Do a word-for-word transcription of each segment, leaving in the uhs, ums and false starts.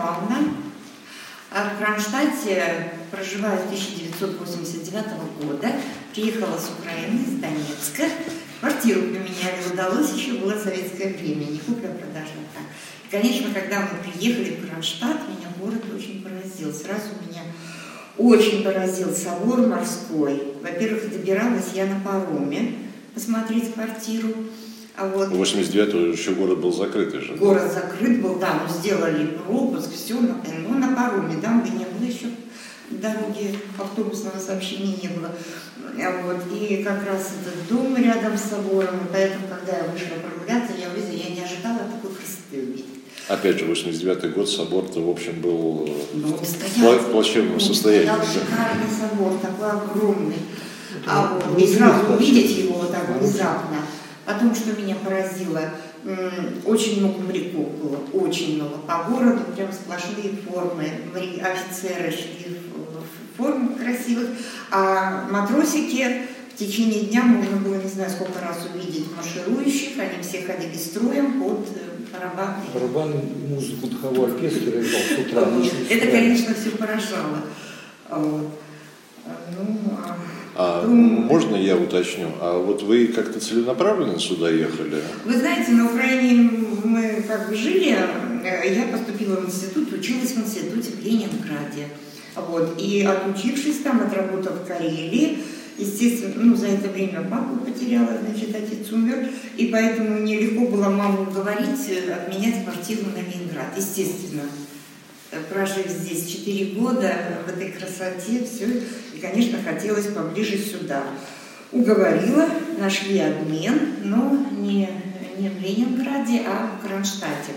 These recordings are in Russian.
Павловна. В Кронштадте проживаю с тысяча девятьсот восемьдесят девятого года. Приехала с Украины, из Донецка. Квартиру поменяли, удалось, еще было советское время, не купля-продажа. И, конечно, когда мы приехали в Кронштадт, меня город очень поразил. Сразу меня очень поразил собор морской. Во-первых, добиралась я на пароме посмотреть квартиру. А вот восемьдесят девятого еще город был закрыт уже. Город закрыт был, да, но сделали пропуск, все, но на пароме, да, где не было еще дороги, автобусного сообщения не было. Вот. И как раз этот дом рядом с собором, и поэтому, когда я вышла прогуляться, я увидела, я не ожидала такой красоты увидеть. Опять же, восемьдесят девятый год, собор-то, в общем, был ну, в плачевном состоянии. Стоял шикарный собор, такой огромный. А вот, и сразу увидеть его вот так внезапно. Потом, что меня поразило, очень много моряков было, очень много. По городу прям сплошные формы. Офицеры шли в формах красивых, а матросики в течение дня можно было, не знаю, сколько раз увидеть марширующих. Они все ходили строем под барабаны. Барабаны, музыку, духовой оркестр играл с утра. Это, конечно, все поражало. Вот. Ну, а ну, можно я уточню? А вот вы как-то целенаправленно сюда ехали? Вы знаете, на Украине мы как бы жили, я поступила в институт, училась в институте в Ленинграде. Вот. И отучившись там, отработав в Карелии, естественно, ну, за это время папу потеряла, значит, отец умер, и поэтому мне легко было маму уговорить обменять квартиру на Ленинград, естественно. Прожив здесь четыре года, в этой красоте, все, и, конечно, хотелось поближе сюда. Уговорила, нашли обмен, но не, не в Ленинграде, а в Кронштадте.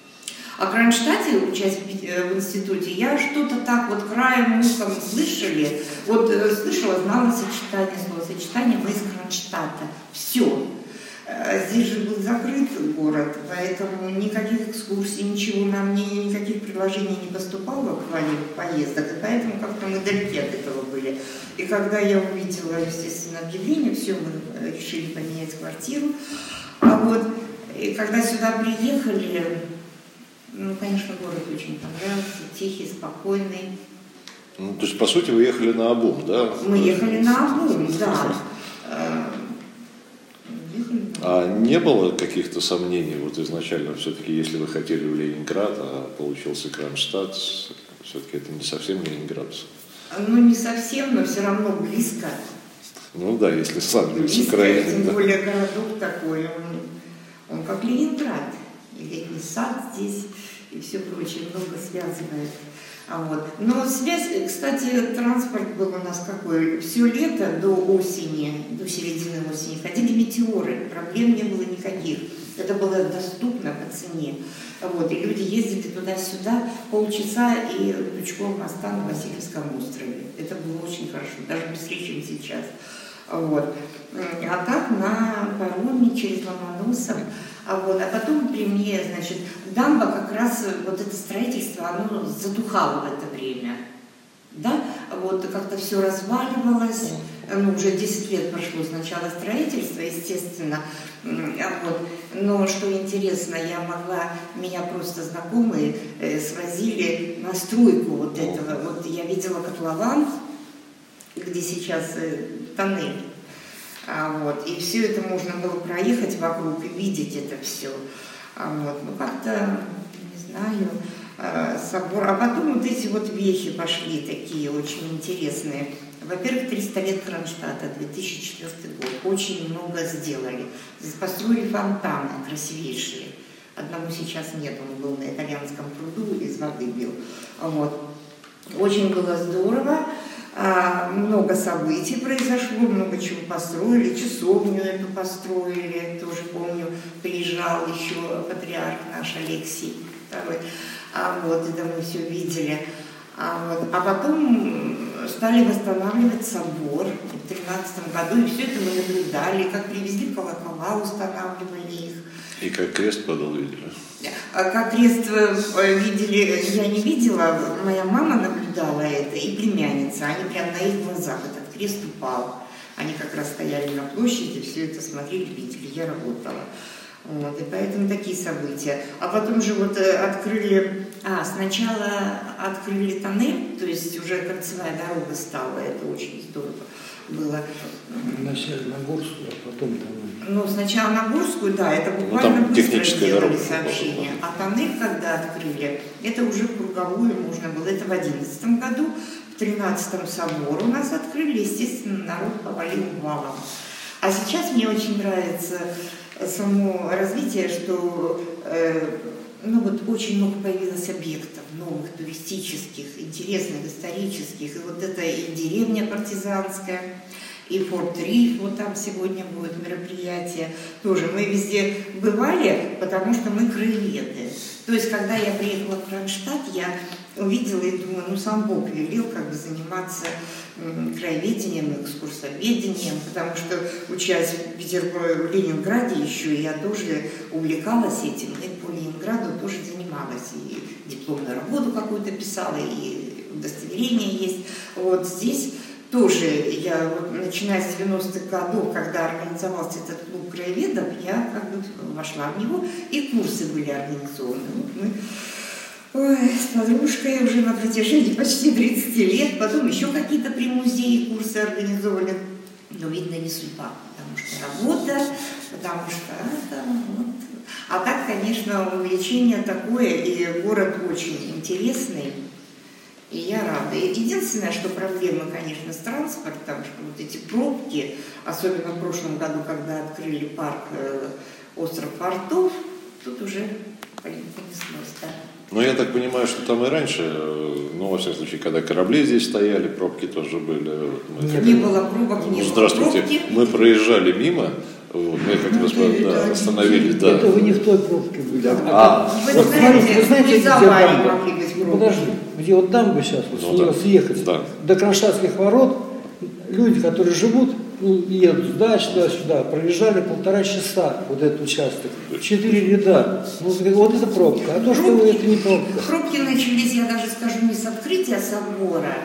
О Кронштадте, учась в институте, я что-то так вот краем ухом слышали, вот слышала, знала сочетание, словосочетание «мы из Кронштадта». Все. Здесь же был закрыт город, поэтому никаких экскурсий, ничего нам, ни, никаких предложений не поступало в плане поездок, и поэтому как-то мы далеки от этого были. И когда я увидела, естественно, объявление, все, мы решили поменять квартиру. А вот, и когда сюда приехали, ну, конечно, город очень понравился, тихий, спокойный. Ну, то есть, по сути, вы ехали наобум, да? Мы ехали наобум, да. А не было каких-то сомнений, вот изначально, все-таки, если вы хотели в Ленинград, а получился Кронштадт, все-таки это не совсем Ленинград? Ну, не совсем, но все равно близко. Ну да, если сравнивать с Близко, Украиной. тем да. более городок такой, он, он как Ленинград. И летний сад здесь, и все прочее, много связывает. А вот. Но связь, кстати, транспорт был у нас какой? Все лето до осени, до середины осени ходили метеоры, проблем не было никаких. Это было доступно по цене. Вот. И люди ездили туда-сюда полчаса и пучком моста на Васильевском острове. Это было очень хорошо, даже быстрее, чем сейчас. Вот. А так на пароме через Ломоносов. А, вот, а потом при мне, значит, дамба как раз, вот это строительство, оно затухало в это время. Да? Вот как-то все разваливалось. Ну, уже десять лет прошло с начала строительства, естественно. Вот. Но что интересно, я могла, меня просто знакомые э, свозили на стройку вот этого. Вот я видела котлован, где сейчас э, тоннель. А, вот, и все это можно было проехать вокруг и видеть это все. А, вот, ну, как-то, не знаю, а, собор. А потом вот эти вот вехи пошли такие очень интересные. Во-первых, триста лет Кронштадта, две тысячи четвёртый год. Очень много сделали. Здесь построили фонтаны красивейшие. Одного сейчас нет, он был на итальянском пруду, из воды бил. Вот. Очень было здорово. А, много событий произошло, много чего построили, часовню эту построили, тоже помню, приезжал еще патриарх наш Алексий второй, а, вот, это мы все видели. А, вот, а потом стали восстанавливать собор в тринадцатом году, и все это мы наблюдали, как привезли колокола, устанавливали их. И как крест падал, видели? Как крест видели, я не видела, моя мама наблюдала это, и племянница, они прямо на их глазах этот крест упал. Они как раз стояли на площади, все это смотрели, видели, я работала. Вот, и поэтому такие события. А потом же вот открыли, а, сначала открыли тоннель, то есть уже кольцевая дорога стала, это очень здорово было. Вначале на Горскую, а потом тоннель. Ну, сначала на Горскую, да, это буквально ну, быстро делали дорога, сообщения. А тоннель, когда открыли, это уже в круговую можно было. Это в одиннадцатом году, в тринадцатом собор у нас открыли, естественно, народ повалил валом. А сейчас мне очень нравится само развитие, что э, ну вот очень много появилось объектов новых, туристических, интересных, исторических. И вот это и деревня партизанская, и Форт Риф, вот там сегодня будет мероприятие. Тоже мы везде бывали, потому что мы краеведы. То есть, когда я приехала в Кронштадт, я увидела и думаю, ну сам Бог велел как бы заниматься краеведением, экскурсоведением, потому что, учась в Петербурге, в Ленинграде еще, я тоже увлекалась этим, и по Ленинграду тоже занималась, и дипломную работу какую-то писала, и удостоверение есть. Вот здесь тоже я, вот, начиная с девяностых годов, когда организовался этот клуб краеведов, я как бы вошла в него, и курсы были организованы. Вот мы Ой, с подружкой уже на протяжении почти тридцати лет, потом еще какие-то при музее курсы организовали. Но, видно, не судьба, потому что работа, потому что это вот. А так, конечно, увлечение такое, и город очень интересный, и я рада. И единственное, что проблема, конечно, с транспортом, что вот эти пробки, особенно в прошлом году, когда открыли парк э, «Остров портов», тут уже понеслось, да. Ну, я так понимаю, что там и раньше, ну, во всяком случае, когда корабли здесь стояли, пробки тоже были. Мы, не как... было пробок, не ну, было здравствуйте, пробки. Мы проезжали мимо, вот, мы как раз ну, да, остановились. Да. Это вы не в той пробке были. А, вы, вот, знаете, вы знаете, где дамба? Ну, подожди, где вот дамба сейчас, вот ну, с нее да. съехать, Да. до Кронштадтских ворот, люди, которые живут, ну, едут с дач туда-сюда, проезжали полтора часа вот этот участок, четыре ряда, ну, вот это пробка, а то, пробки, что вы, это не пробка. Пробки начались, я даже скажу, не с открытия собора,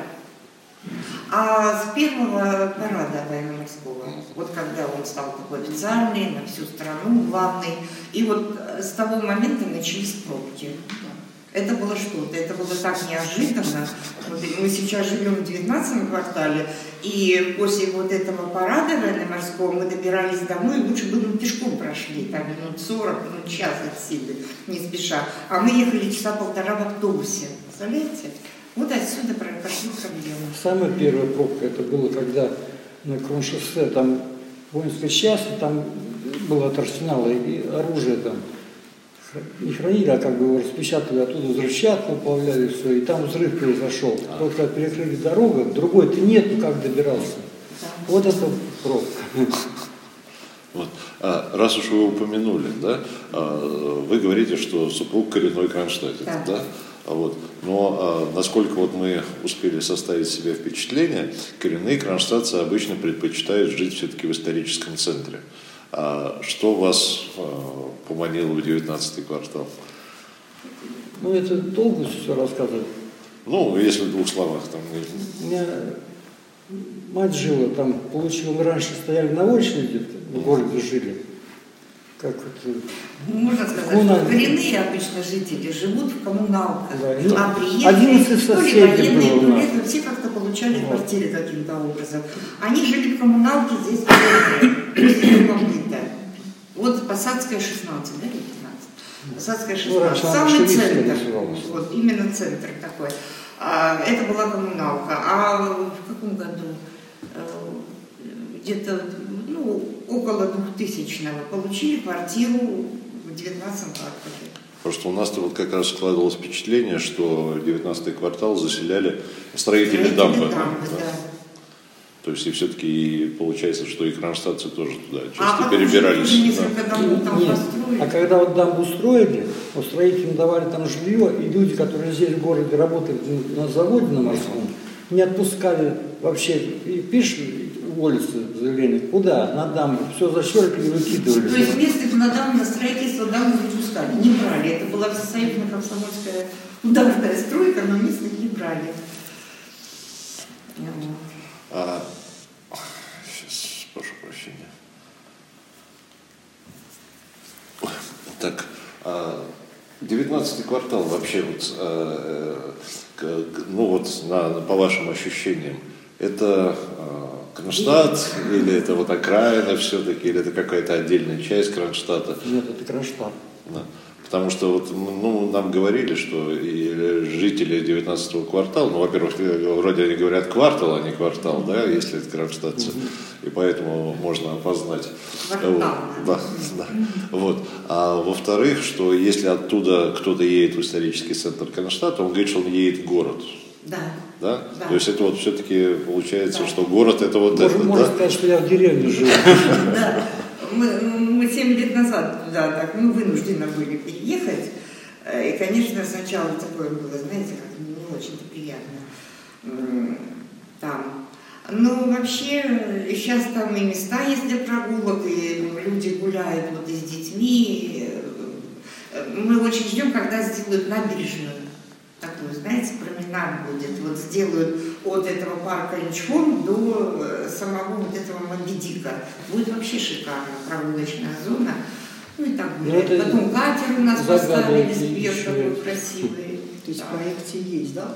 а с первого парада военно-морского, вот когда он стал такой официальный, на всю страну, главный, и вот с того момента начались пробки. Это было что-то, это было так неожиданно. Вот мы сейчас живем в девятнадцатом квартале, и после вот этого парада военно-морского мы добирались домой, и лучше бы мы пешком прошли, там минут сорок, минут час отсюда, не спеша. А мы ехали часа полтора в автобусе, представляете? Вот отсюда пошли проблемы. Самая первая пробка, это было, когда на Кроншоссе, там воинской части, там было от арсенала, и оружие там не хранили, а как бы его распечатали, оттуда взрывчатку уплавляли, все, и там взрыв произошел. А. Вот когда перекрыли дорогу, другой-то нет, ну как добирался. Да. Вот это пробка. Вот. А, раз уж вы упомянули, да, а, вы говорите, что супруг коренной кронштадтец, да? Да? А вот. Но а, насколько вот мы успели составить себе впечатление, коренные кронштадтцы обычно предпочитают жить все-таки в историческом центре. А что вас а, поманило в девятнадцатый квартал? Ну, это долго все рассказывать. Ну, если в двух словах. Там... У меня мать жила там, получила, мы раньше стояли на очереди, в городе жили. Как это... Можно сказать, что коренные обычно жители живут в коммуналках, да, ну, а приезжие, то ли военные, то ли это, все как-то получали вот. Квартиры каким-то образом. Они жили в коммуналке здесь, после дома быта. Вот Посадская, шестнадцать, да, или пятнадцать? Посадская, шестнадцать, ну, самый центр, вот именно центр такой. А, это была коммуналка. А в каком году? Где-то, ну, около двухтысячного получили квартиру в девятнадцатом квартале. Потому что у нас-то вот как раз складывалось впечатление, что девятнадцатый квартал заселяли строители, строители дамбы. дамбы да. Да. То есть и все-таки получается, что и кронштадтцы тоже туда часто а перебирались. Да. Там Нет. А когда вот дамбу строили, вот строителям давали там жилье, и люди, которые здесь в городе работали на заводе на морском, не отпускали вообще, и пишут, уволиться заявление, куда? На дамбу. Все защелкали, выкидывали. То есть местных на дамбу, на строительство дамбу не пускали, не брали. Это была всесоюзная комсомольская ударная стройка, но местных не брали. А, сейчас, прошу прощения. девятнадцатый квартал вообще, вот, ну вот на, по вашим ощущениям, это Кронштадт или это вот окраина все-таки, или это какая-то отдельная часть Кронштадта? Нет, это Кронштадт. Да. Потому что вот, ну, нам говорили, что и жители девятнадцатого квартала, ну, во-первых, вроде они говорят квартал, а не квартал, да, если это кронштадтцы, mm-hmm. и поэтому можно опознать. Вот, да, да. Вот. А во-вторых, что если оттуда кто-то едет в исторический центр Кронштадта, он говорит, что он едет в город. Да. Да? Да. То есть это вот все-таки получается, да. что город это вот можно, это, можно да? сказать, что я в деревне живу. Да. Мы, мы семь лет назад туда так, ну, вынуждены были переехать. И, конечно, сначала такое было, знаете, как не очень-то приятно там. Но вообще сейчас там и места есть для прогулок, и люди гуляют вот и с детьми. Мы очень ждем, когда сделают набережную. Такую, знаете, променад будет. Вот сделают от этого парка Инчхон до самого вот этого Моби Дика. Будет вообще шикарно, прогулочная зона. Ну и так будет. Потом катер у нас поставили, спьет такой красивый. То есть в проекте есть, да, вот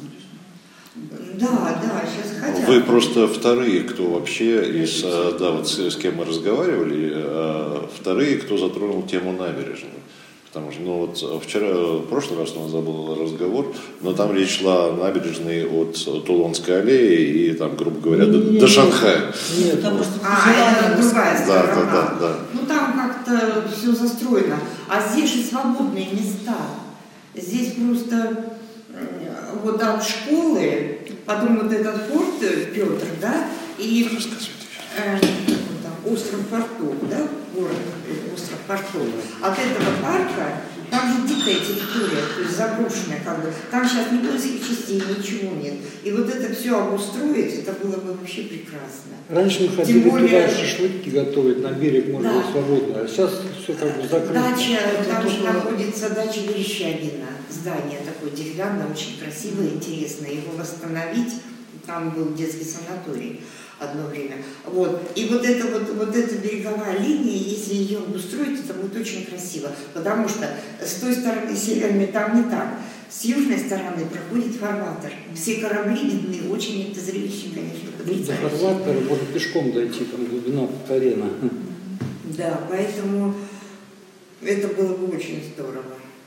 это набережная? Да, да, сейчас хотят. Вы просто вторые, кто вообще из, да, вот с, с кем мы разговаривали, вторые, кто затронул тему набережной. Потому что, ну вот вчера, в прошлый раз у нас был разговор, но там речь шла о набережной от Тулонской аллеи и там, грубо говоря, не, до, не, до Шанхая. Нет, там просто а, это другая сторона. Да, да, да, да. Ну там как-то все застроено. А здесь же свободные места. Здесь просто вот от школы, потом вот этот форт Петр, да, и э, там, остров Портов, да, город остров Портов. От этого парка там же дикая территория, то есть заброшенная, как бы. Там сейчас ни воинских частей, ничего нет. И вот это все обустроить, это было бы вообще прекрасно. Раньше мы ходили более... туда шашлыки готовить, на берег можно да. было свободно, а сейчас все как бы закрыто. Дача, там же находится дача Верещагина, здание такое деревянное, очень красивое, интересное. Его восстановить, там был детский санаторий одно время. Вот. И вот эта вот, вот эта береговая линия, если ее обустроить, это будет очень красиво. Потому что с той стороны северной там не так. С южной стороны проходит фарватер. Все корабли видны, очень это зрелище, конечно, потрясающее. До фарватера можно пешком дойти, там глубина колена. Да, поэтому это было бы очень здорово.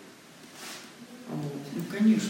Вот. Ну, конечно.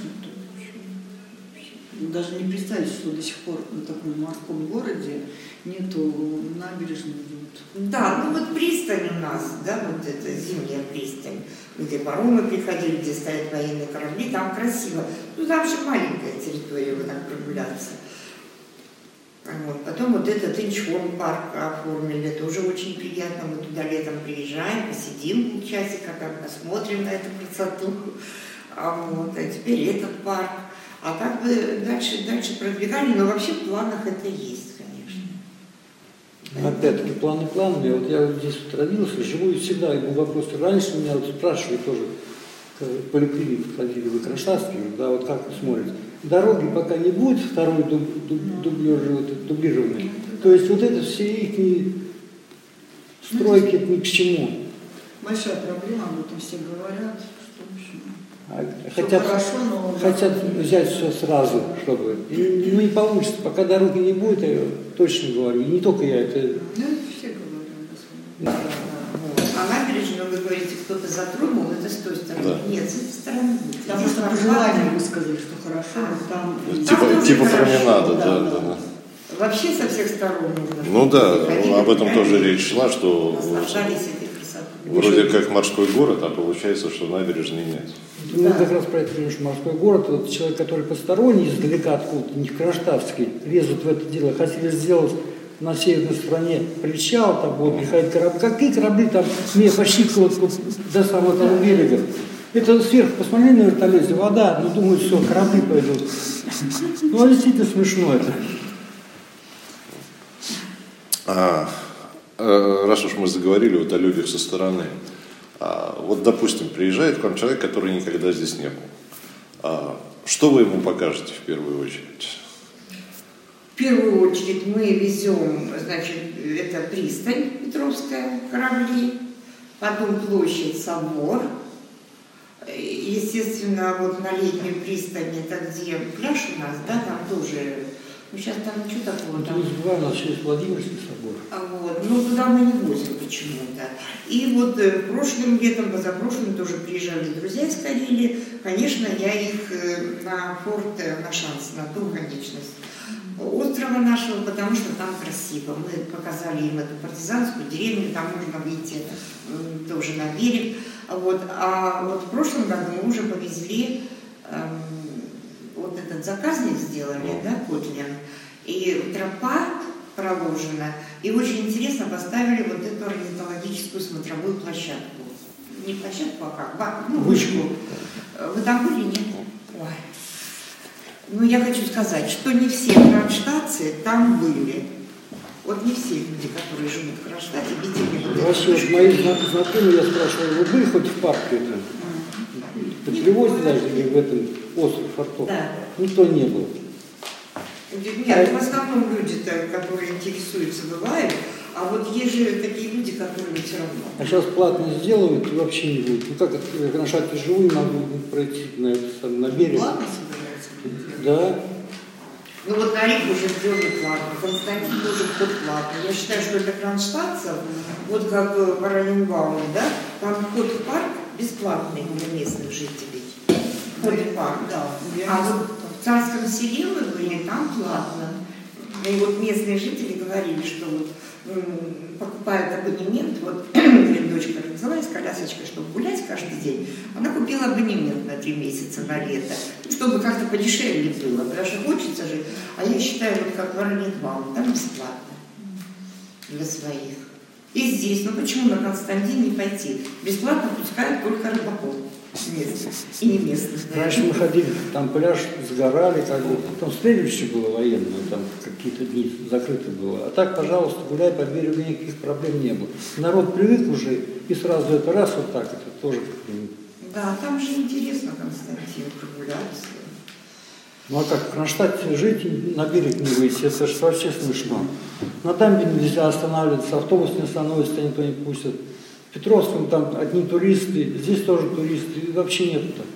Даже не представить, что до сих пор на таком морском городе нету набережной. Да, ну вот пристань у нас, да, вот это зимняя пристань, где паромы приходили, где стоят военные корабли, там красиво. Ну там же маленькая территория, вот так прогуляться. Вот. Потом вот этот Инчхон парк оформили, тоже очень приятно. Мы туда летом приезжаем, посидим полчасика, там посмотрим на эту красоту. А, вот. А теперь этот парк. А как бы дальше, дальше продвигали, но вообще в планах это есть, конечно. Опять-таки планы планами. Вот я вот здесь вот родился, живу и всегда был вопрос. Раньше меня вот спрашивали тоже, в поликлинику ходили, вы Кронштадтский, да, вот как вы смотрите. Дороги пока не будет второй дуб, дуб, дублированной. То есть вот это все их стройки ни к чему. Большая проблема, об этом все говорят. Хотят, хорошо, но... хотят взять все сразу, чтобы. И, ну не получится, пока дороги не будет, я точно говорю. И не только я, это. Ну, все говорят. Да. А набережную, вы говорите, кто-то затронул, это с той стороны. Да. Нет, с этой стороны. Потому что пожелание вы сказали, что хорошо, а, там. Типа, там типа променада, да, да, да. да, да. Вообще со всех сторон нужно. Ну да, приходили, об этом тоже речь шла, что вроде как морской город, а получается, что набережной нет. Ну, да. как раз про это, конечно, морской город. Вот человек, который посторонний, издалека откуда-то, не кронштадтский, лезут в это дело, хотели сделать на северной стороне причал, там вот приходят корабли. Какие корабли там, мне почти вот, вот, до самого того берега. Это сверху посмотрели на вертолете, вода, ну думаю, все, корабли пойдут. Ну, а действительно смешно это. А, раз уж мы заговорили вот о людях со стороны, а, вот, допустим, приезжает к вам человек, который никогда здесь не был. А, что вы ему покажете в первую очередь? В первую очередь мы везем, значит, это пристань Петровская, корабли, потом площадь, собор, Естественно, вот на летней пристани, это где пляж у нас, да, там тоже, ну сейчас там ничего такого. Ну, там... не забывай, у нас есть Владимирский собор. А вот, ну туда мы не возим почему-то. И вот э, прошлым летом, позапрошлым тоже приезжали друзья из Карелии. Конечно, я их э, на форт, э, на шанс, на ту конечность острова нашего, потому что там красиво. Мы показали им эту партизанскую деревню, там можно выйти э, тоже на берег. Вот. А вот в прошлом году мы уже повезли, э, вот этот заказник сделали, да, Котлин, и тропа проложена, и очень интересно поставили вот эту орнитологическую смотровую площадку. Не площадку, а как? Ну, вышку. Вы там были, нет? Ой. Ну, я хочу сказать, что не все кронштадтцы там были. Вот не все люди, которые живут в Кронштадте, видели вот эту Вообще, вот мои знакомые, я спрашиваю, вы были хоть в парке это? По перевозе даже или в этом остров фортов? Да. Никто не был. Нет, в основном люди-то, которые интересуются, бывают, а вот есть же такие люди, которые все равно. А сейчас платно сделают и вообще не будет. Ну как это, я в Кронштадте живу, не могу пройти на, это, на берег. Платно собирается? Да. Ну вот на реку уже сделали платно, Константин тоже вход платный. Я считаю, что для кронштадтцев, вот как в Оренбурге, да, там вход в парк бесплатный для местных жителей. Вход в парк, да. А вот в Царском селе мы были, там платно. И вот местные жители говорили, что вот покупают абонемент, вот дочка родилась с колясочкой, чтобы гулять каждый день, она купила абонемент на три месяца на лето, чтобы как-то подешевле было, потому что хочется же, а я считаю, вот как в Оренбурге, там бесплатно для своих. И здесь, ну почему на Константин не пойти? Бесплатно пускают только рыбаков местных и не местных. Раньше мы ходили, там пляж, сгорали, как бы, там стрельбище было военное, там какие-то дни закрыто было. А так, пожалуйста, гуляй по берегу, никаких проблем не было. Народ привык уже, и сразу это раз вот так, это тоже как-нибудь. Да, там же интересно, Константин, прогуляться. Ну а как, в Кронштадте жить, на берег не выйти, это же вообще смешно. На дамбе нельзя останавливаться, автобус не остановится, никто не пустит. В Петровском там одни туристы, здесь тоже туристы, и вообще нету так.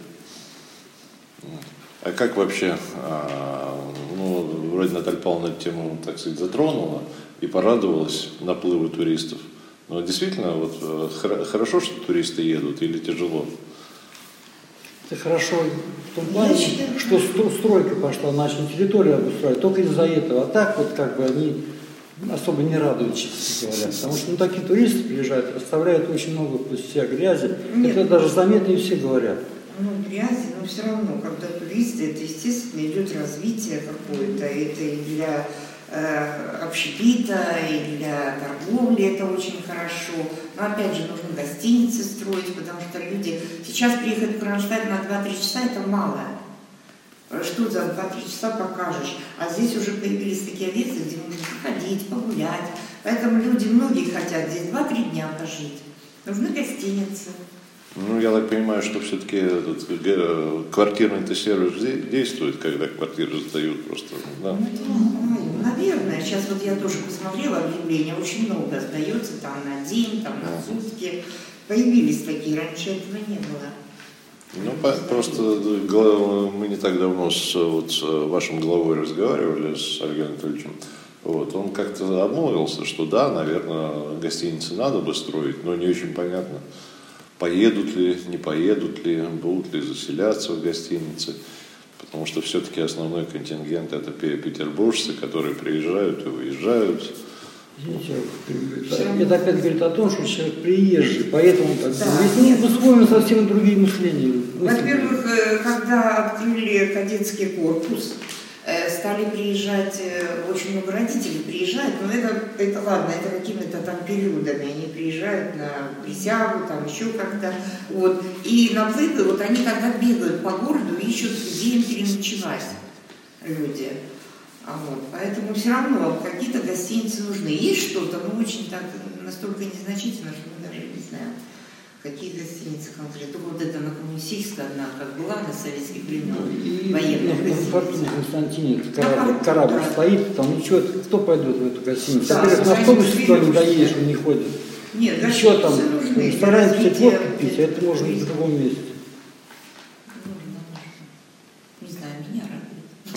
А как вообще, ну, вроде Наталья Павловна эту тему, так сказать, затронула и порадовалась наплыву туристов. Но действительно, вот хорошо, что туристы едут, или тяжело? Это хорошо в том плане, что стройка пошла, начали территорию обустраивать, только из-за этого. А так вот как бы они особо не радуют, честно говоря. Потому что ну, такие туристы приезжают, оставляют очень много после себя грязи. Нет. Это даже заметно и все говорят. Ну, грязи, но все равно, когда туристы, это, естественно, идет развитие какое-то. Это и для э, общепита, и для торговли это очень хорошо. Но опять же, нужно гостиницы строить, потому что люди... Сейчас приехать в Кронштадт на два-три часа это мало. Что за два-три часа покажешь? А здесь уже появились такие объекты, где можно походить, погулять. Поэтому люди, многие хотят здесь два-три дня пожить. Нужны гостиницы. Ну, я так понимаю, что все-таки этот квартирный-то сервис действует, когда квартиры сдают просто, да? Ну, это не знаю. Наверное. Сейчас вот я тоже посмотрела объявления, очень много сдается там на день, там на сутки. Появились такие, раньше этого не было. Ну, просто мы не так давно с, вот, с вашим главой разговаривали, с Олегом Анатольевичем. Вот, он как-то обмолвился, что да, наверное, гостиницы надо бы строить, но не очень понятно, поедут ли, не поедут ли, будут ли заселяться в гостиницы. Потому что все-таки основной контингент это петербуржцы, которые приезжают и уезжают. Это опять говорит о том, что человек приезжий, поэтому так да. Если мы вспомним совсем другие мышления. Во-первых, когда открыли кадетский корпус, стали приезжать, очень много родителей приезжают, но это, это ладно, это какими-то там периодами, они приезжают на присягу, там еще как-то, вот, и наплывы, вот они тогда бегают по городу, ищут, где им переночевать люди. А вот, поэтому все равно какие-то гостиницы нужны. Есть что-то, но очень так, настолько незначительно, что мы даже не знаем, какие гостиницы конкретно. Вот это на Коммунистической одна, как была на советских времен, ну, военная гостиница. На Константине корабль, корабль да. стоит, там ничего, кто пойдет в эту гостиницу? Да, Во-первых, на автобусе кто не доедешь, он не ходит. Нет, еще там нужны, стараемся водку пить, а это можно и в другом месте.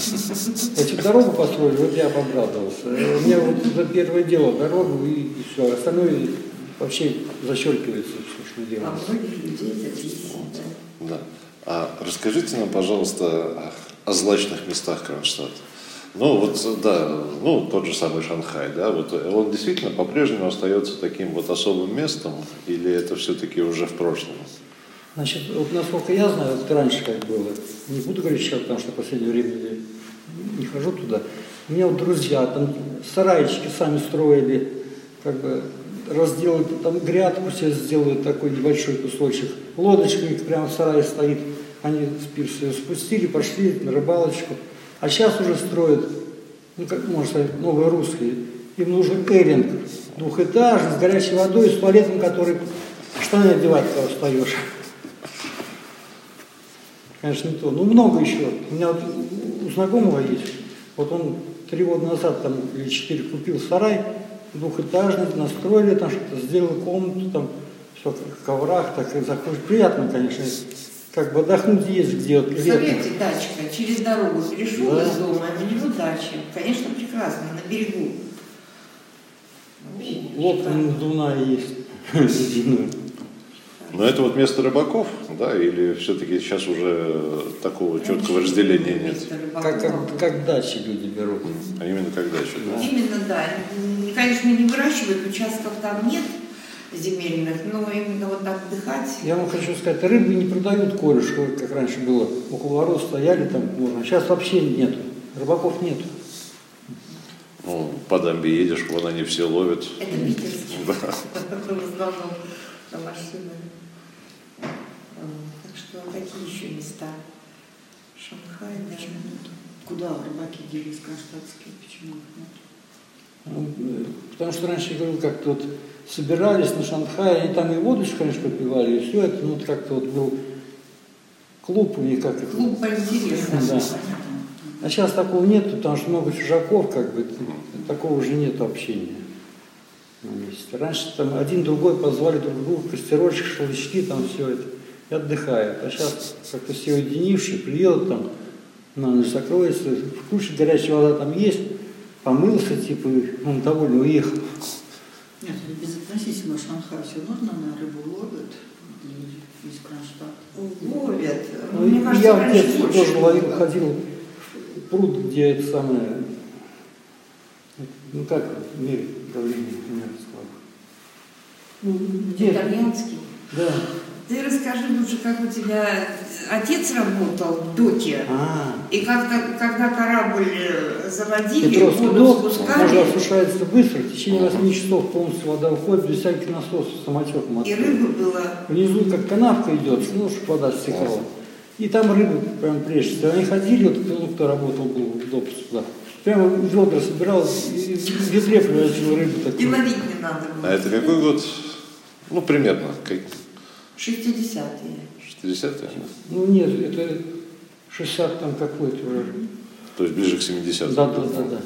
Эти дорогу построили, вот я обрадовался. У меня вот это первое дело, дорогу и, и все. Остальное вообще зачеркивается все, что А делается. многих людей это бесит, да. Да. А расскажите нам, пожалуйста, о, о злачных местах Кронштадта. Ну вот, да, ну тот же самый Шанхай, да, вот он действительно по-прежнему остается таким вот особым местом, или это все-таки уже в прошлом? Значит, вот насколько я знаю, вот раньше как было, не буду говорить сейчас, потому что в последнее время не хожу туда. У меня вот друзья там сарайчики сами строили, как бы разделают, там грядку себе сделают, такой небольшой кусочек, лодочка у них прямо в сарае стоит, они с пирса ее спустили, пошли на рыбалочку. А сейчас уже строят, ну как можно сказать, новые русские. Им нужен эринг двухэтажный, с горячей водой, с туалетом, который штаны одевать, когда устаешь. Конечно, не то. Ну, много еще. У меня вот у знакомого есть. Вот он три года назад там, или четыре купил сарай двухэтажный, настроили, там что-то сделал комнату, там все в коврах, так и заходишь. Приятно, конечно. Как бы отдохнуть есть где. Вот, представляете, дачка, через дорогу перешел да. из дома, а на него дача. Конечно, прекрасно, на берегу. Лопнул Дуная есть. Ледяную. Но это вот место рыбаков, да, или все-таки сейчас уже такого четкого разделения нет? Как, как, как дачи люди берут. А именно как дача, да? Именно, да. Конечно, не выращивают, участков там нет земельных, но именно вот отдыхать. Я вам хочу сказать, рыбы не продают корешку, как раньше было. Около ворот стояли там можно. Сейчас вообще нету. Рыбаков нету. Ну, по дамбе едешь, вон они все ловят. Это питерские. Да. В основном на машинах. Так что такие еще места. Шанхай, да. Куда рыбаки делись кронштадтские? Почему их нет? Ну, потому что раньше, я говорил, как-то вот собирались на Шанхае, они там и водочку, конечно, попивали, и все это, ну, вот как-то вот был клуб у них, как это. Клуб по интересам. Да. А сейчас такого нет, потому что много чужаков, как бы, такого уже нет общения на месте. Раньше там один другой позвали друг друга, костерочек, шашлычки, там все это, и отдыхают. А сейчас как-то все уединившие, приедут там, на ночь закроется, в куче горячая вода там есть, помылся, типа, он довольно уехал. Нет, безотносительно Шанхая все равно на рыбу ловят из Кронштадта. Ловят. Ну, Мне и кажется, я в раньше детстве больше тоже ловил, было. ходил в пруд, где это самое, ну как в мире давление, например, сказал. Ну, где? Итальянский. Да. Ты расскажи лучше, как у тебя отец работал в доке, А, и как когда корабль заводили, Петровский воду док, может, спускали, осушается быстро, в течение восьми часов полностью вода уходит, без всяких насосов, самотеком и отходит. рыба была. Внизу как канавка идет, ну, чтобы вода стекала. И там рыбы прям плещется. Они ходили, вот кто, кто работал, был в допуск туда. Прямо ведра собирал, и в ведре привозил рыбу И такую. ловить не надо было. А это какой год? Ну, примерно, как шестидесятые. шестидесятые? Ну нет, это шестьдесят там какой-то уже. То есть ближе к семидесятым? Да, да, да, да.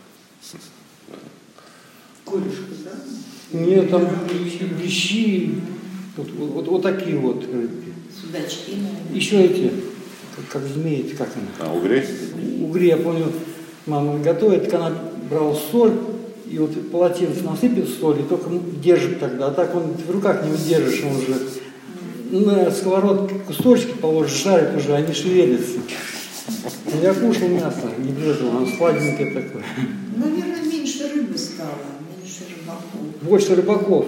Корешку, да? Нет, там лещи, вот, вот, вот такие вот рыбки. Судачки, наверное. Еще эти, как, как змеи, как они. А угрей? Угри, я помню, мама готовит, она брала соль, и вот полотенце насыпет соль, и только держит тогда, а так он в руках не удержишь, он уже на сковородке кусочки положишь, жарит уже, они шевелятся. Я кушал мясо, не брезговал, оно сладенькое такое. Наверное, меньше рыбы стало, меньше рыбаков. Больше рыбаков.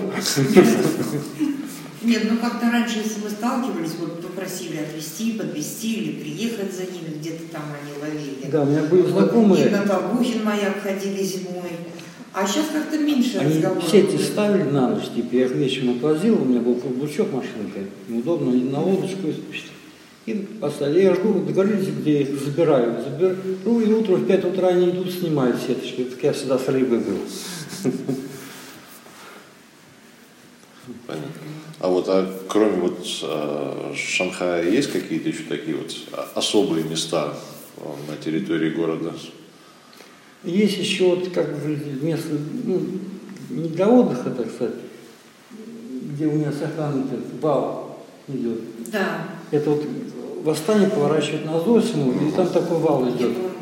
Нет, ну как-то раньше, если мы сталкивались, вот попросили отвезти, подвезти или приехать за ними, где-то там они ловили. Да, у меня были знакомые. И на Толбухин маяк ходили зимой. А сейчас как-то меньше Они разговоров. сети ставили на ночь, типа я их вечером отвозил, у меня был каблучок машинкой, неудобно, на лодочку. И поставили, я жду, договорились, где я их забираю. Заберу, и утром в пять утра они идут, снимают сеточки. Так я всегда с рыбой был. Понятно. А вот, а кроме вот а, Шанхая, есть какие-то еще такие вот особые места а, на территории города? Есть еще вот как бы место, ну, не для отдыха, так сказать, где у меня сохранный вал идет. Да. Это вот восстание поворачивает на Зосиму, и там такой вал идет.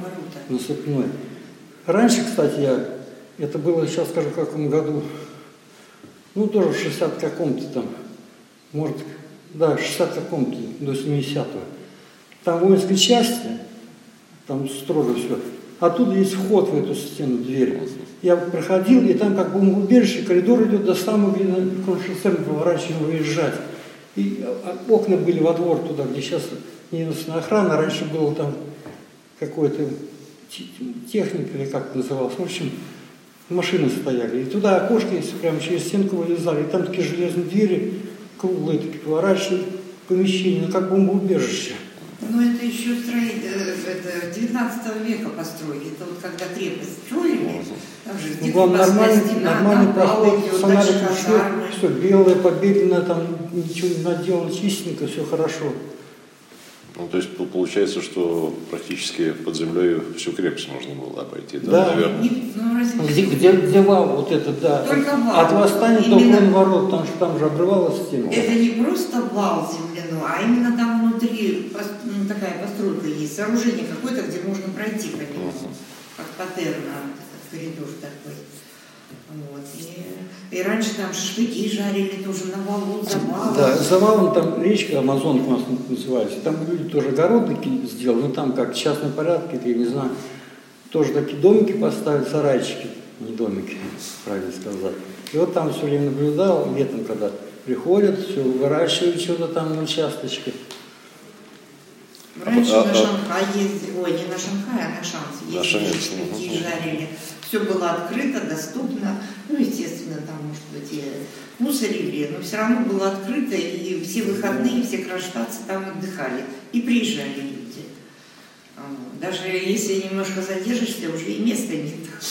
насыпной. Раньше, кстати, я, это было, сейчас скажу, в каком году, ну, тоже в шестидесятом каком-то там, может, да, в шестидесятом каком-то, до семидесятого. Там воинские части, там строго все. Оттуда есть вход в эту стену, дверь. Я проходил, и там как бы убежище, коридор идет до самого шоссе, мы поворачиваем, выезжать. И окна были во двор туда, где сейчас недоступная охрана. Раньше было там какой-то техник, или как это называлось. В общем, машины стояли. И туда окошки, если прямо через стенку вылезали. И там такие железные двери, круглые, такие поворачивали помещения, ну как бомбоубежище. Ну, это еще строить, это девятнадцатого века постройки. Это вот когда крепость строили, там же ну, главное, нормальный, стена, нормальный проход, фонарик, все, казармы. все белое, побеленное, там ничего не наделано, чистенько, все хорошо. Ну, то есть получается, что практически под землей всю крепость можно было обойти, да, да. наверное? Не, ну, разве Где, где, где вал вот этот, да. Только вал. От восстания до Именно... вон ворот, там, там же обрывалась стена. Это не просто вал земляной, а именно там внутри ну, такая постройка есть, сооружение какое-то, где можно пройти по нему, как патерна, этот коридор такой. Вот. И, и раньше там шашлыки жарили тоже на валу, за валом. Да, за валом там речка Амазонка у нас называется. Там люди тоже огородники сделали, ну там как частный порядок, я не знаю. Тоже такие домики поставили, сарайчики, не домики, правильно сказать. И вот там все время наблюдал, летом, когда приходят, все выращивают что-то там на участочке. Раньше а, на а, Шанхай ездили, ой, не на Шанхай, а на Шанс ездили, на Шанец, шашлыки угу. жарили. Все было открыто, доступно. Ну, естественно, там, может быть, и мусорили, но все равно было открыто, и все выходные, все кронштадтцы там отдыхали. И приезжали люди. Даже если немножко задержишься, уже и места нет.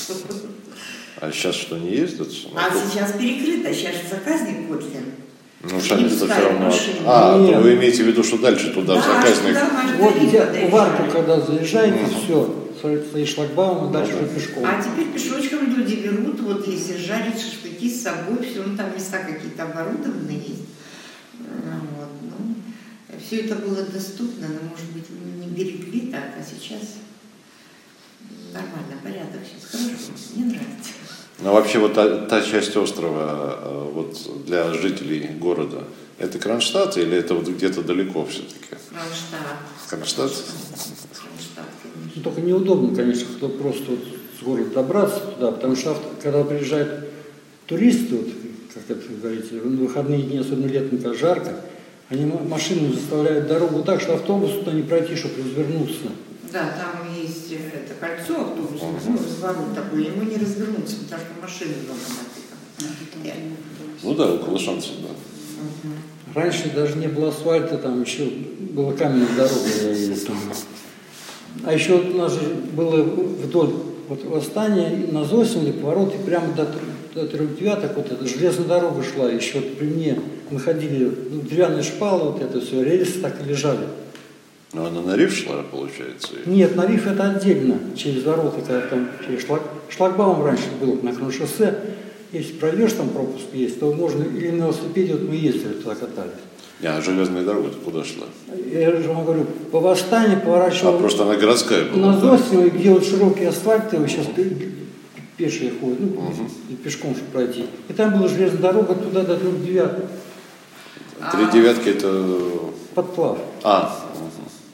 А сейчас что, не ездят? А сейчас перекрыто, сейчас заказник Котлин. Ну, Шанец-то все равно... Машины. А, Нет. то вы имеете в виду, что дальше туда, да, в заказник? Вот где в арку, когда заезжаете, Мгм. все, стоит шлагбаум, дальше Ну, уже пешком. А теперь пешочком люди берут, вот если жарить шашлыки с собой, все, ну там места какие-то оборудованные есть. Вот, ну, все это было доступно, но, может быть, не берегли так, а сейчас нормально, порядок сейчас хорошо, мне нравится. Ну, вообще, вот та, та часть острова, э, вот для жителей города, это Кронштадт или это вот где-то далеко все-таки? Кронштадт. Кронштадт? Кронштадт, Ну, конечно. только неудобно, конечно, кто просто вот с города добраться туда, потому что авто, когда приезжают туристы, вот, как это вы говорите, в выходные дни, особенно летом, когда жарко, они машину заставляют дорогу так, что автобус туда не пройти, чтобы развернуться. Да, там есть это кольцо автобусное, ну, разворот такой, ему не развернуться, потому что машины много натыкано. Ну да, около Шанца, да. Раньше даже не было асфальта, там еще была каменная дорога, я ездил там. А еще у нас же было вдоль вот восстания на Зосимове поворот, и прямо до, до трех девяток вот эта железная дорога шла, еще вот при мне находили ну, деревянные шпалы, вот это все, рельсы так и лежали. Ну, она на Риф шла, получается? Нет, на Риф это отдельно, через ворота, когда там через шлаг, шлагбаум раньше был на Кроншоссе. Если пройдешь, там пропуск есть, то можно или на велосипеде, вот мы ездили, туда катались. Не, а железная дорога-то куда шла? Я же вам говорю, по восстанию поворачивал А просто она городская была? на да? Зосимове, где вот широкий асфальт, его сейчас пешие ходят, ну, Угу. и пешком, чтобы пройти. И там была железная дорога туда до трех девяток, Три девятки это... подплав. А, угу.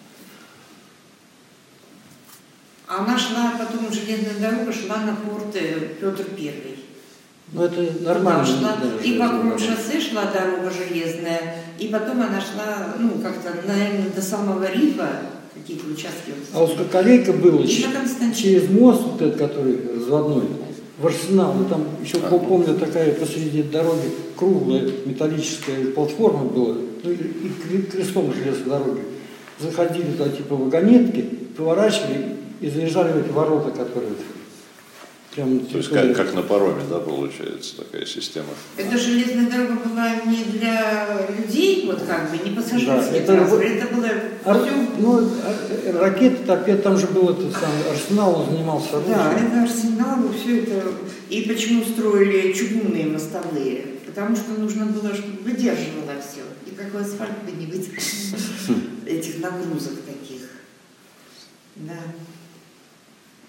А она шла, потом железная дорога шла на порт Петр Первый. Ну, это нормально. Она шла, да, и по железная шоссе шла дорога железная, и потом она шла, ну, как-то, наверное, до самого Рифа, какие-то участки. А вот скакалейка была И на Константин. через мост, вот этот, который разводной, в Арсенал, ну, там еще, помню, такая посреди дороги круглая металлическая платформа была, ну, и крестом железной дороги. Заходили туда типа вагонетки, поворачивали и заезжали в эти ворота, которые прям... То есть как, как на пароме, да, получается такая система? Эта железная дорога была не для людей, вот как бы, не пассажирский Да, это транспорт, вот- это было Ар- все... Ну, а- ракеты, торпед, там же был этот самый Арсенал, он занимался оружием. Да, это арсенал, все это. И почему строили чугунные мостовые? Потому что нужно было, чтобы выдерживало все. И какой асфальт бы не выдержал этих нагрузок таких. Да.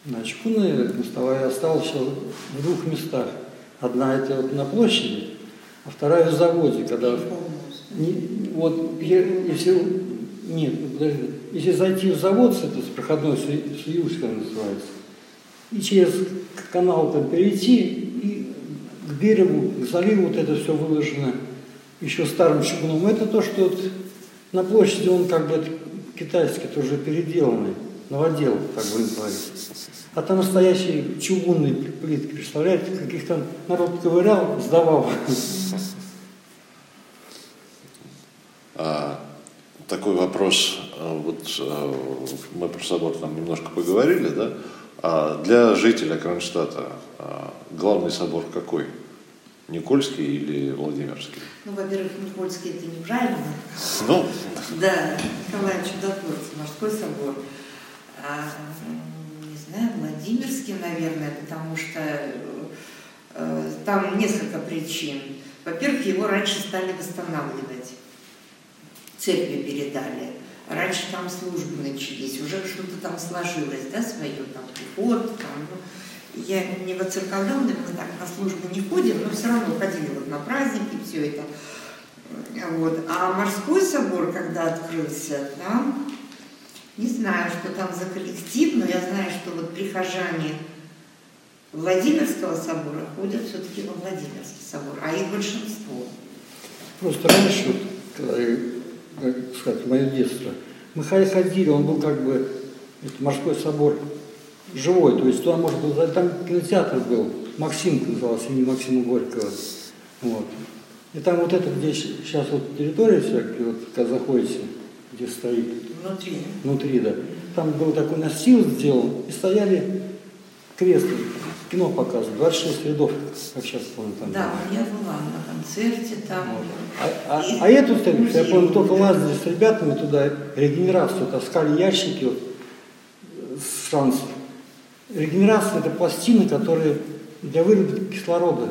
На чугунная мостовая осталась сейчас в двух местах. Одна это вот на площади, а вторая в заводе, когда не, вот если нет, подожди, если зайти в завод с этой с проходной Союзской называется, и через канал там перейти и к берегу, к заливу вот это все выложено еще старым чугуном. Это то, что вот на площади он как бы китайский тоже переделанный, новодел, так будем говорить. А там настоящие чугунные плитки, представляете, каких там народ ковырял, сдавал. А, такой вопрос, вот мы про собор там немножко поговорили, да? А для жителя Кронштадта а, главный собор какой? Никольский или Владимирский? Ну, во-первых, Никольский это неправильно. Ну, да, Николай Чудотворец, морской собор. А, не знаю, Владимирский, наверное, потому что э, там несколько причин. Во-первых, его раньше стали восстанавливать. Церкви передали. Раньше там службы начались, уже что-то там сложилось, да, свое, там, приход, там, ну, я не воцерковленная, мы так на службу не ходим, но все равно ходили вот на праздники, все это. Вот. А морской собор, когда открылся, там, не знаю, что там за коллектив, но я знаю, что вот прихожане Владимирского собора ходят все-таки во Владимирский собор, а их большинство. Просто раньше, когда я, как сказать, мое детство, мы ходили, он был как бы, это морской собор живой, то есть туда можно было, там кинотеатр был, Максимка назывался, имени Максима Горького. Вот. И там вот это, где сейчас вот территория всякая, вот когда заходите, где стоит. Внутри. Внутри, да. Там был такой настил сделан, и стояли кресла, кино показывают, двадцать шесть рядов, как сейчас помню. Там да, было. я была на концерте там. Вот. А, а, а эту, я помню, только лазили с ребятами туда, регенерацию, таскали ящики вот, с шансов. Регенерация – это пластины, которые для выработки кислорода.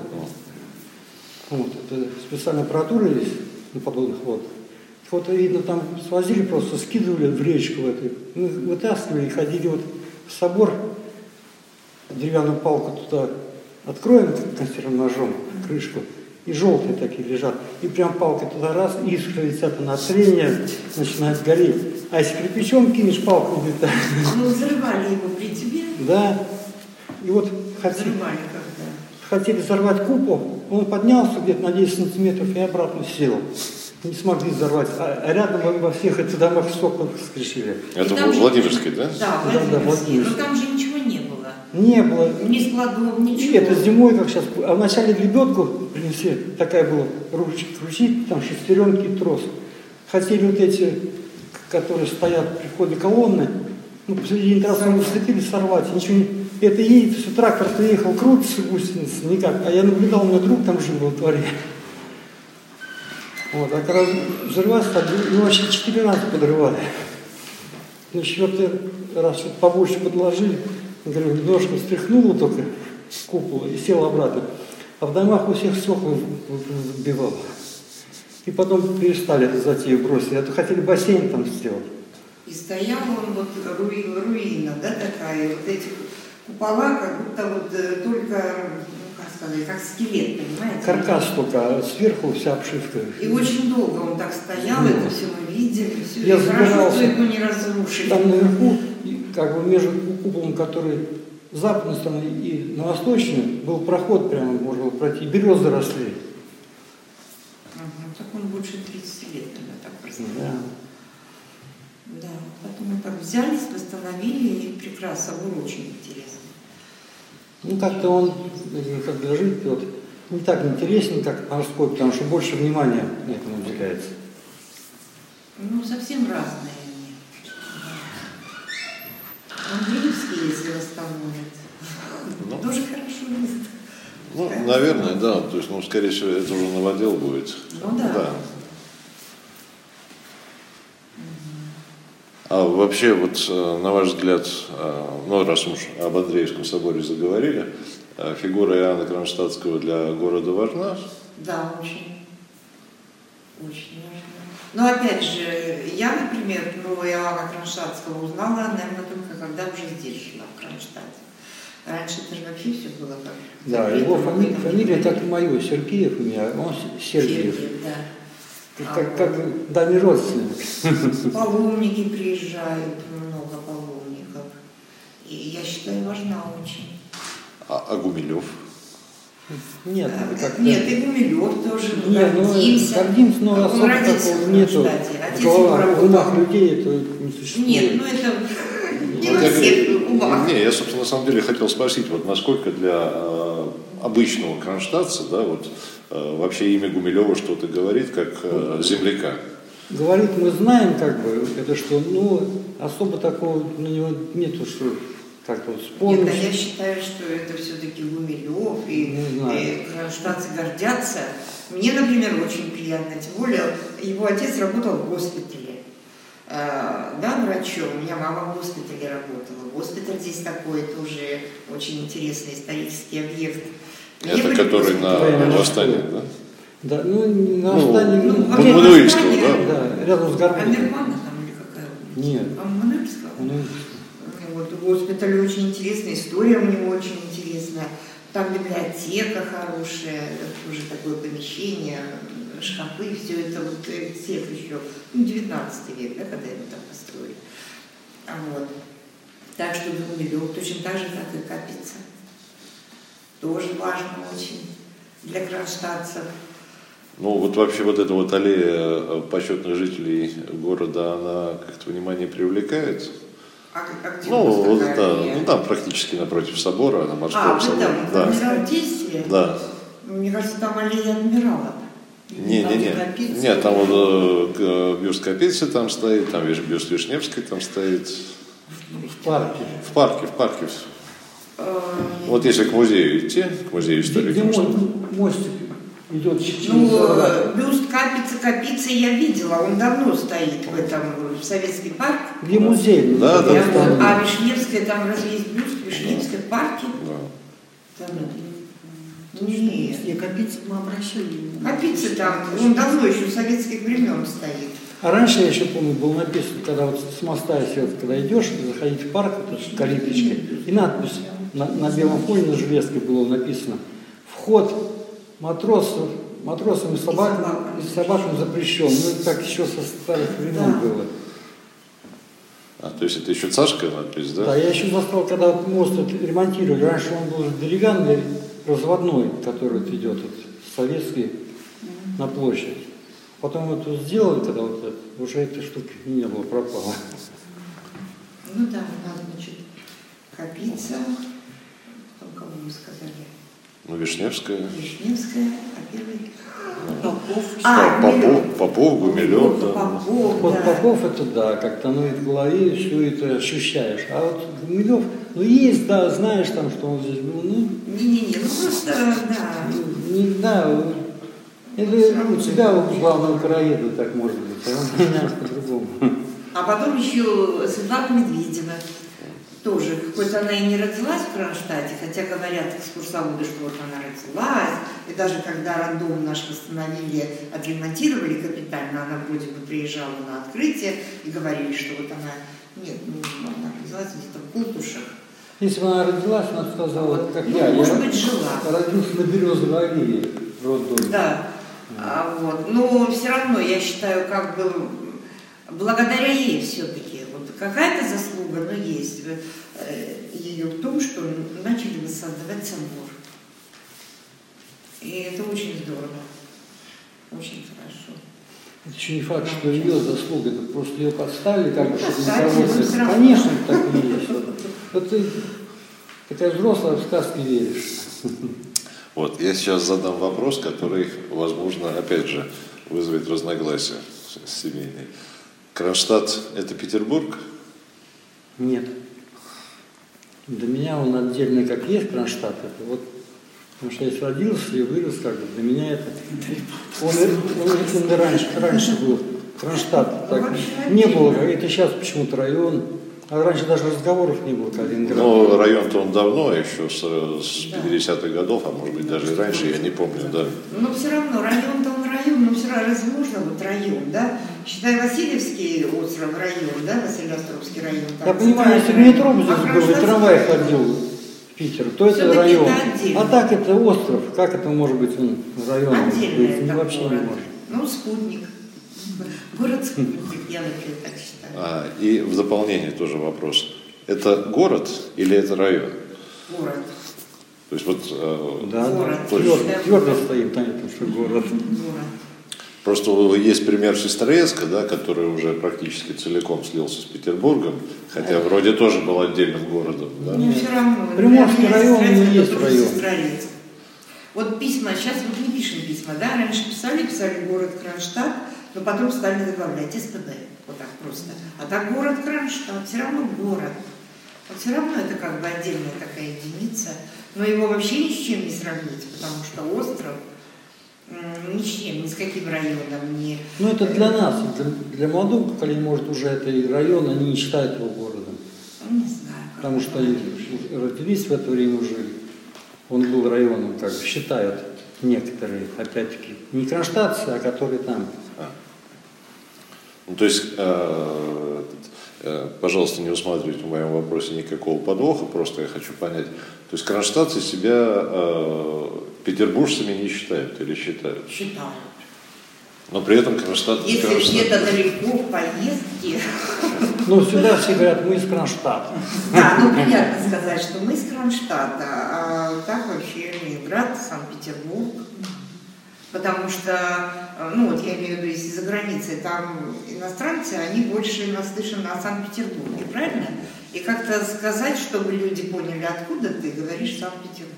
Вот, это специальная аппаратура есть на подводных лодках. Вот, видно, там свозили, просто скидывали в речку в эту. Мы вытаскивали и ходили вот в собор, деревянную палку туда откроем консервным ножом, крышку, и желтые такие лежат. И прям палкой туда раз, искры летят на трение, начинает гореть. А если кирпичом кинешь, палку где-то. Ну, взрывали его при тебе? Да. И вот хотели, Взрывали когда? хотели взорвать купол, он поднялся где-то на десять сантиметров и обратно сел. Не смогли взорвать. А, а рядом во всех этих домах стекла скрешили. это был Владимирский, да? Да, Да, да, Владимирский. Владимирский. Но там же ничего не было. Не было. Ни складов, ничего. И это зимой, как сейчас. А вначале лебедку принесли, такая была, ручки крутить, там шестеренки и трос. Хотели вот эти, которые стоят при входе колонны, ну, посреди трассы они вступили сорвать. Ничего не... Это едет, все, трактор приехал, крутится гусеница, никак. А я наблюдал, у меня друг там жил во дворе. Вот, а когда взрываться, так, его вообще четыре раза подрывали. На четвертый раз что-то побольше подложили. Я говорю, немножко встряхнуло только купол и сел обратно. А в домах у всех стекла выбивало. И потом перестали эту затею бросили. А то хотели бассейн там сделать. И стоял он вот руи, руина, да, такая, вот эти купола, как будто вот только, ну, как сказать, как скелет, понимаете? Каркас только, а сверху вся обшивка. И очень долго он так стоял, ну, это все мы видели, все. Я и хорошо, забирался. что его не разрушили. Там наверху, как бы между куполом, который с западной стороны и на восточной, был проход прямо, можно было пройти, березы росли. Угу, так он больше тридцати лет, наверное, так представляю. Да. Да, потом мы так взялись, восстановили, и прекрасно, был очень интересно. Ну, как-то он, как для жителей, вот, не так интересен, как морской, потому что больше внимания этому уделяется. Ну, совсем разные они. Андреевский, если восстановят, Ну. тоже хорошо место. Ну, наверное, да. То есть, ну, скорее всего, это уже новодел будет. Ну да. Да. А вообще, вот на ваш взгляд, ну, раз уж об Андреевском соборе заговорили, фигура Иоанна Кронштадтского для города важна? Да, очень. Очень важно. Но опять же, я, например, про Иоанна Кронштадтского узнала, наверное, только когда уже здесь жила, в Кронштадте. Раньше это же вообще все было как... Да, его фами- фамилия, как и мое, Сергеев у меня, он Сергеев. Сергеев, да. Как, А как вот дальний родственник. паломники приезжают, много паломников. И я считаю, важна очень. А, а Гумилев? Нет, А, как-то... Нет, и Гумилев тоже, Нет, ну, гордимся. гордимся, но Он особо родился такого в нету. Кронштадте. Отец В его головах, в работал. умах людей это не существует. Нет, ну это не Вот во я- всех умах. Не, я, собственно, на самом деле хотел спросить, вот насколько для э, обычного кронштадтца, да, вот э, вообще имя Гумилева что-то говорит, как э, земляка. Говорит, мы знаем, как бы, это что, ну, особо такого на него нету, что как-то вот Нет, вспомнишь. а я считаю, что это все-таки Гумилев, и, Не знаю. и кронштадтцы гордятся. Мне, например, очень приятно, тем более его отец работал в госпитале, э, да, врачом. У меня мама в госпитале работала. Госпиталь здесь такой тоже очень интересный исторический объект. Мне Это были который госпитали. на Правильно, восстании, что? да? Да, ну, на Ну, восстании, ну, ну, во время Мануильского, восстания- да? да, рядом с А Горбуном. Мирмана там или какая? Нет. А Мануильского? Ну, Вот, госпиталь очень интересная, история у него очень интересная. Там библиотека хорошая, тоже такое помещение, шкафы, все это вот э, всех еще, ну, девятнадцатый век, да, когда его там построили. А вот. Так что Гумилев точно так же, как и Капица. Тоже важно очень для кронштадтцев. Ну, вот вообще вот эта вот аллея почетных жителей города, она как-то внимание привлекает? А, а где Ну, у вас вот, такая да, аллея? ну там практически напротив собора, на морском А, вы соборе. там, Да. адмирал действия? Да. Мне кажется, там аллея адмирала. Не, Там, не, где не. Капица. Нет, там вот э, к- бюст Капицы там стоит, там виш- бюст Вишневской там стоит. в парке. В парке, в парке. Э, Вот если к музею идти, к музею Где, истории где Кронштадта. мо- мостик идет через Ну, города. э, бюст Капицы Капицы я видела, он давно стоит в этом, в Советский парк. Где музей? Да, да, Я да. вот- а Вишневская, там разве есть бюст Вишневской в парке? Да. Там нет. Не, Капица мы обращали. Капицы там, он давно еще советских времен стоит. А раньше, я еще помню, был написано, когда вот с моста, если вот, когда идешь, заходить в парк, вот эта калиточка, и надпись на, на белом фоне, на железке было написано: вход матросов, матросам и собакам, собакам. и собакам запрещен. Ну, это так еще со старых времен Да. было. А, то есть это еще царская надпись, да? Да, я еще застал, когда вот мост вот ремонтировали, раньше он был деревянный, разводной, который вот идет вот, советский на площадь. Потом вот тут сделали, когда вот это, уже этой штуки не было, пропало. Ну да, у нас, значит, Капица, потом кого вы сказали? Ну, Вишневская. Вишневская, а первый... Попов. А, Попов, Попов, Гумилев, да. Попов, Вот да. Попов это да, как-то оно и в голове, и все это ощущаешь. А вот Гумилев, ну есть, да, знаешь там, что он здесь был, ну, Не-не-не, ну просто, да. не, да, это у тебя у главного краеда так может быть, а у меня по-другому. А потом еще Светлана Медведева. Тоже, хоть она и не родилась в Кронштадте, хотя говорят экскурсоводы, что вот она родилась, и даже когда роддом наш восстановили, отремонтировали капитально, она вроде бы приезжала на открытие и говорили, что вот она, нет, ну, она родилась где-то в Култушах. Если бы она родилась, она сказала, как Ну, я, может я быть, жила. родился на Березовой аллее в роддоме. Да, а, вот. Но все равно я считаю, как бы благодаря ей все-таки вот какая-то заслуга, но есть э, ее в том, что начали воссоздавать собор. И это очень здорово, очень хорошо. Это еще не факт, что ее заслуга, это просто ее подставили, как бы, чтобы Подставили, не но кого-то. всё равно. Конечно, так и есть. Вот ты такая взрослая, в сказки веришь. Вот, я сейчас задам вопрос, который, возможно, опять же, вызовет разногласия семейные. Кронштадт – это Петербург? Нет. Для меня он отдельный, как есть Кронштадт, это вот, потому что я здесь родился и вырос, как бы, для меня это, он, он, он и раньше, раньше был Кронштадт, так не было, это сейчас почему-то район, а раньше даже разговоров не было, Калининград. Ну, район-то он давно, еще с, с Да. пятидесятых годов, а может быть даже и раньше, я не помню, да. Но все равно район-то он район, но все равно разве можно вот район, да? Считай, Васильевский остров, район, да, Василиостровский район. Я понимаю, если бы метро бы здесь был, и трамвай ходил в Питер, то это район. Это а так это остров. Как это может быть он, район? Отдельно это вообще город. не может. Ну, спутник. Город-спутник, я например, так считаю. А, и в дополнение тоже вопрос. Это город или это район? Город. То есть вот... Э, да, город. Твердо, твердо стоит на этом, что город. Город. Просто есть пример Сестрорецка, да, который уже практически целиком слился с Петербургом, хотя да. вроде тоже был отдельным городом. Да? Ну, все равно. Приморский район не есть район. Сестрорецк. Вот письма, сейчас вот не пишем письма, да, раньше писали, писали город Кронштадт, но потом стали добавлять СПБ, вот так просто. А так город Кронштадт, все равно город. Вот все равно это как бы отдельная такая единица, но его вообще ни с чем не сравнить, потому что остров ни с чем, ни с каким районом не... Ну это для нас, для, для молодого поколения, может, уже это и район, они не считают его городом. Ну, не знаю. Потому что они родились в это время уже, он был районом, как бы считают некоторые, опять-таки, не кронштадтцы, а которые там. А. Ну, то есть, э, э, пожалуйста, не усматривайте в моем вопросе никакого подвоха, просто я хочу понять. То есть кронштадтцы себя э, петербуржцами не считают или считают? Считают. Но при этом Кронштадт... Если Кронштадт... где-то далеко в поездке... Ну, сюда все говорят, мы из Кронштадта. Да, ну приятно сказать, что мы из Кронштадта, а так вообще Ленинград, Санкт-Петербург. Потому что, ну вот я имею в виду, если за границей, там иностранцы, они больше наслышаны о Санкт-Петербурге, правильно? И как-то сказать, чтобы люди поняли, откуда ты говоришь Санкт-Петербург.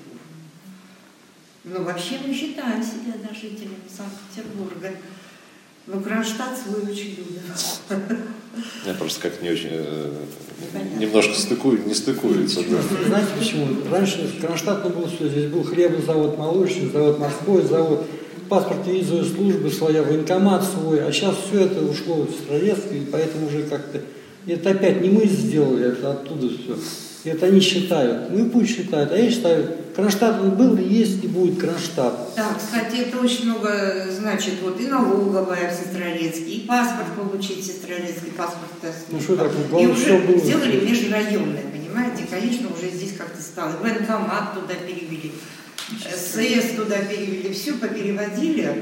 Ну, вообще мы считаем себя да, жителями Санкт-Петербурга. Но Кронштадт свой очень любим. Я просто как не очень, э, немножко стыкую, не стыкуется. Да. Знаете почему? Раньше Кронштадт был все, здесь был хлебозавод, молочный завод, морской завод, паспорт и визовая служба своя, военкомат свой, а сейчас все это ушло в Сестрорецк, и поэтому уже как-то... Это опять не мы сделали, это оттуда все. И это они считают. Ну и пусть считают. А я считаю, Кронштадт он был, и есть, и будет Кронштадт. Да, кстати, это очень много значит. Вот и налоговая в Сестрорецке, и паспорт получить Сестрорецкий, паспорт. Ну что так, и уже было. сделали межрайонное, понимаете? Конечно, уже здесь как-то стало. Военкомат туда перевели, СС туда перевели, все попереводили.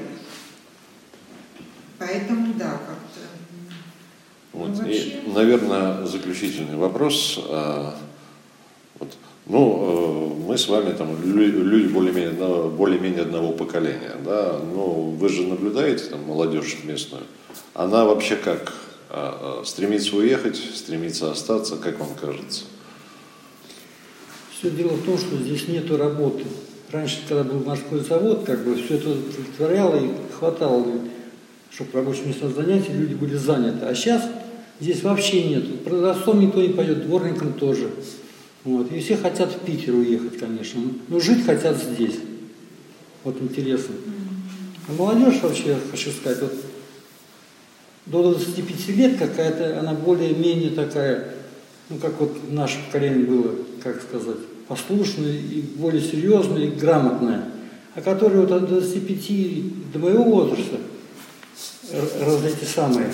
Поэтому да, как-то. Вот. Ну, И, наверное, заключительный вопрос. Вот. Ну, мы с вами там люди более-менее одного, более-менее одного поколения, да, но вы же наблюдаете там молодежь местную, она вообще как, стремится уехать, стремится остаться, как вам кажется? Все дело в том, что здесь нету работы. Раньше, когда был морской завод, как бы все это удовлетворяло и хватало, чтобы рабочие места занять, и люди были заняты. А сейчас здесь вообще нет. Продавцом никто не пойдет, дворником тоже. Вот. И все хотят в Питер уехать, конечно. Но жить хотят здесь. Вот интересно. А молодежь вообще, я хочу сказать, вот до двадцати пяти лет какая-то, она более-менее такая, ну как вот наше поколение было, как сказать, послушная и более серьезная и грамотная. А которые вот от двадцати пяти до моего возраста, раз эти самые.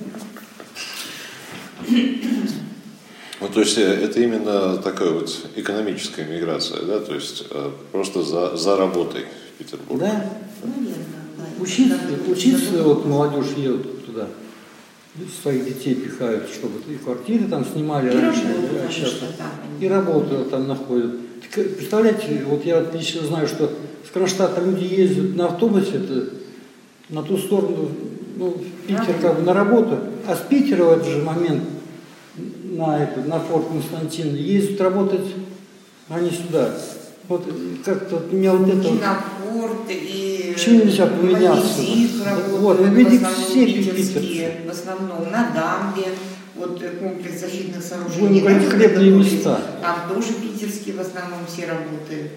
Ну, то есть это именно такая вот экономическая миграция, да, то есть просто за, за работой в Петербурге. Да. Наверное, да. Учиться, учиться вот молодежь едут туда, своих детей пихают, чтобы и квартиры там снимали И раньше, работу, а сейчас, там. и работу там находят. Так, представляете, вот я отлично знаю, что с Кронштадта люди ездят на автобусе, это, на ту сторону, ну, в Питер как бы на работу, а с Питера в этот же момент на, это, на форт Константин ездят работать, а не сюда. Вот как-то вот меня вот это... И на порт, и... Почему нельзя поменяться? Вот, медик все питерские. В основном на дамбе, вот комплекс защитных сооружений. Будем говорить, хлебные места. Там тоже питерские в основном все работают.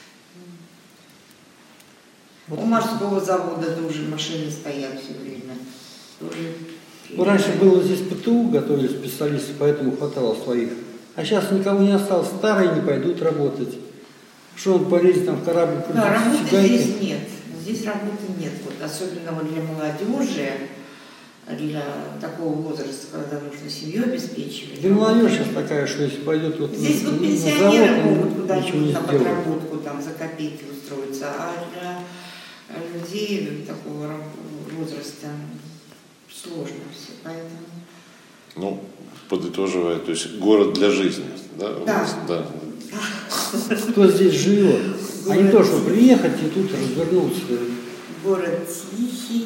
Вот. У морского завода тоже машины стоят все время. Тоже... Ну, раньше было здесь ПТУ, готовили специалисты, поэтому хватало своих. А сейчас никого не осталось, старые не пойдут работать. Что он полезет там в корабль? Да, работы здесь нет. Здесь работы нет. Вот, особенно вот для молодежи. для такого возраста, когда нужно семью обеспечивать. Да молодежь сейчас такая, что если пойдет вот Здесь на, вот на пенсионеры завод, могут куда-нибудь не на сделает. подработку там за копейки устроиться, а для людей такого раб- возраста сложно все, поэтому... Ну, подытоживая, то есть город для жизни, да? у Да. нас, да. Кто здесь живет, а не то, что приехать и тут развернуться. Город тихий.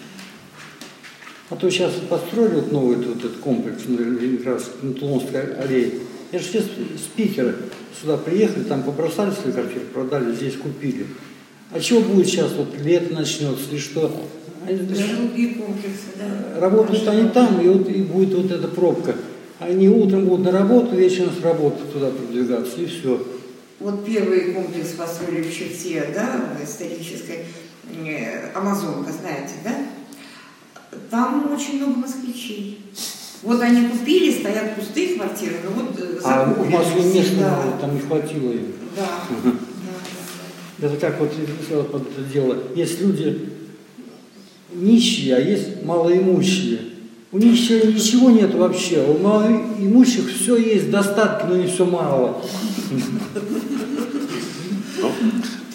А то сейчас построили вот новый вот этот комплекс на Ленинградской, на Тулонской аллее. Это же все с Питера сюда приехали, там побросали свои квартиры, продали, здесь купили. А чего будет сейчас, вот лето начнется, и что? Другие комплексы, да. Работают они там, и, вот, и будет вот эта пробка. Они утром будут на работу, вечером с работы туда продвигаться, и все. Вот первый комплекс построили в Черте, да, в исторической, э, Амазонка, знаете, да? Там очень много москвичей. Вот они купили, стоят пустые квартиры, но вот э, А в закуплены Москве все, места да. там не хватило им. Да, да, да. Это как вот я под это дело. Есть люди нищие, а есть малоимущие. У нищих ничего нет вообще, а у малоимущих все есть, достатки, но не все мало. Ну,